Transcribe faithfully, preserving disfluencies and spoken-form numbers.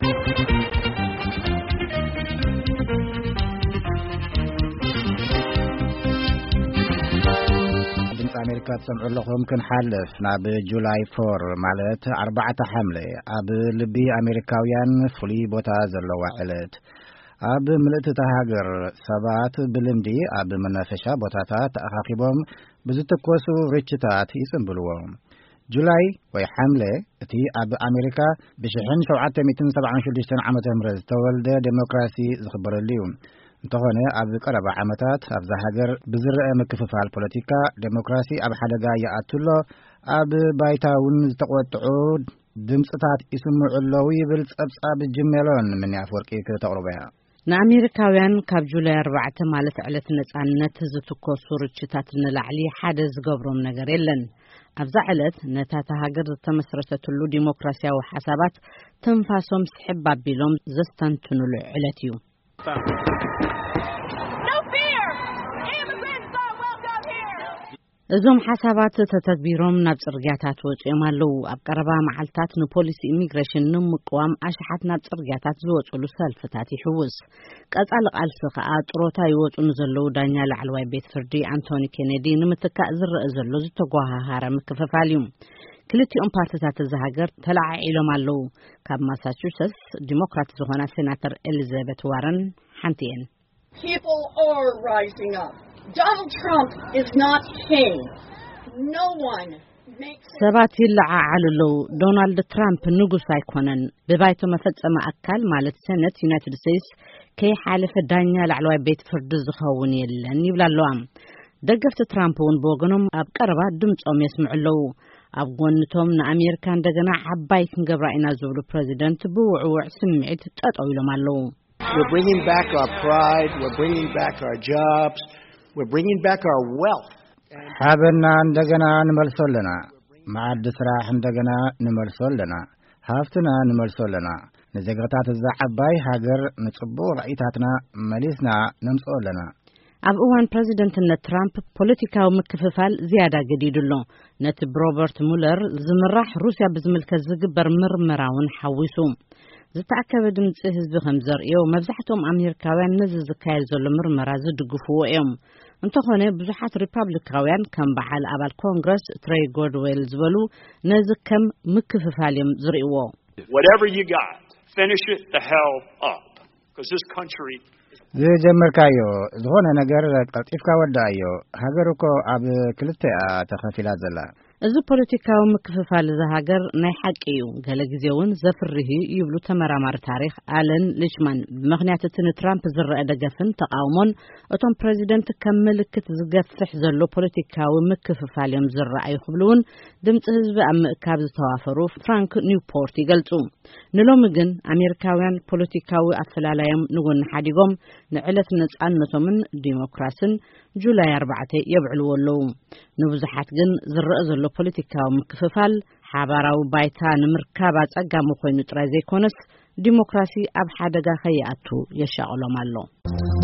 أمريكا تسمع لكم كن حلف ناب جولاي فور مالت أربعة حملة أب لبي أمريكاويان فلي بوتا زلوا علت أب ملت تهاجر سبات بلمدي أب منافشة بوتاتات أخاقبهم بزتكوسو ريتشتات يسنبلوهم جولاي وي حملة تي أب أمريكا بشحن سبعة مئتين سبعة وشديشتن عامة مرز تولد ديمقراسي زخبر اليوم انتهونه أب قرب عامتات أب زهاجر بزرع مكففها البوليتيكا ديمقراسي أب حدقا يأتلو أب بايتاون تقوطعود دمصتات يسمع اللوي بالصبصاب الجميلون من يافورقي كتقربها نأمريكاويان كاب جولاي أربعة مالت علت نصانت زتكوسو رچتات نلعلي حدا زغبروم ነገር የለን أبዛ علت نتا تهاجر تمسرتتلو ديمقراسيا وحسابات تنفاسهم سحب بيلوم زستنتنو علتيو እዞም ሓሳባት ተተግቢሮም ናብ ጽርግያታት ወጪኦም ኣለው ኣብ ቀረባ መዓልታት ንፖሊስ ኢሚግሬሽን ንምቅዋም ኣሽሓት ናብ ጽርግያታት ዝወጹሉ ሰልፍታት ይሕውስ ቀጻሊ ቃልሲ ከዓ ጥሮታ ይወጹኑ ዘለው ዳኛ ላዕለዋይ ቤት ፍርዲ አንቶኒ ኬኔዲ ንምትካእ ዝረአ ዘሎ ዝተጓሃሃረ ምክፍፋል እዩ ክልቲኦም ፓርቲታት ዝሃገር ተላዓኢሎም ኣለው ካብ ማሳቹሴትስ ዲሞክራት ዝኾና ሴናተር ኤሊዛቤት ዋረን ሓንቲየን People are rising up. Donald Trump is not king. No one makes ሰባት ይልዓዓሉ ዶናልድ ትራምፕ ንጉስ አይኮነን በባይቶ መፈጸመ አካል ማለት ሰነት ዩናይትድ ስቴትስ ከይ ሓለፈ ዳኛ ላዕለዋይ ቤት ፍርድ ዝኸውን የለን ይብላሉም ደገፍት ትራምፕ ውን በወገኖም ኣብ ቀረባ ድምጾም ይስምዑለው ኣብ ጎንቶም ንኣሜሪካ እንደገና ዓባይ ክንገብራኢና ዝብሉ ፕሬዚደንት ብውዕውዕ ስምዒት ጠጠው ኢሎም ኣለው We're bringing back our pride, we're bringing back our jobs, we're bringing back our wealth. حابنا عندنا نملسولنا معد سراح عندنا نملسولنا هافتنا نملسولنا نزغرتات الزعباي هاجر نصبو رأيتاتنا مليسنا نمسولنا ኣብ እዋን ፕሬዚደንትነት ትራምፕ ፖለቲካዊ ምክፍፋል ዝያዳ ገዲድሎ ነቲ ሮበርት ሙለር ዝምራሕ ሩስያ ብዝምልከት ዝግበር ምርመራውን ሓዊሱ ዝተኣከበ ድምጽ ህዝቢ ከምዘርእዮ መብዛሕትኦም ኣሜሪካውያን ነዚ ዝካየድ ዘሎ ምርመራ ዝድግፍዎ እዮም እንተኾነ ብዙሓት ሪፐብሊካውያን ከም በዓል ኣባል ኮንግረስ ትሬይ ጎድዌል ዝበሉ ነዚ ከም ምክፍፋል እዮም ዝርእይዎ Whatever you got, finish it the hell up because this country ዝጀመርካዮ ዝኾነ ነገር ቀልጢፍካ ወዳዮ ሃገርኮ ኣብ ክልተ ተኸፊላ ዘላ እዚ ፖለቲካዊ ምክፍፋል ዝሃገር ናይ ሓቂ እዩ ገለ ግዜውን ዘፍርሂ ይብሉ ተመራማሪ ታሪኽ ኣለን ሊችማን ብምኽንያት እቲ ንትራምፕ ዝረአ ደገፍን ተቃውሞን እቶም ፕሬዚደንት ከም ምልክት ዝገፍሕ ዘሎ ፖለቲካዊ ምክፍፋል እዮም ዝረኣዩ ክብሉውን ድምፂ ህዝቢ ኣብ ምእካብ ዝተዋፈሩ ፍራንክ ኒውፖርት ይገልጹ ንሎሚ ግን ኣሜሪካውያን ፖለቲካዊ ኣፈላላዮም ንጎኒ ሓዲጎም ንዕለት ነጻነቶምን ዲሞክራሲን ጁላይ ኣርባዕተ የብዕልዎ ኣለው ንብዙሓት ግን ዝረአ ዘሎ ፖለቲካዊ ምክፍፋል ሓባራዊ ባይታ ንምርካብ ኣጸጋሚ ኮይኑ ጥራይ ዘይኮነስ ዲሞክራሲ ኣብ ሓደጋ ከይኣቱ የሻቅሎም ኣሎ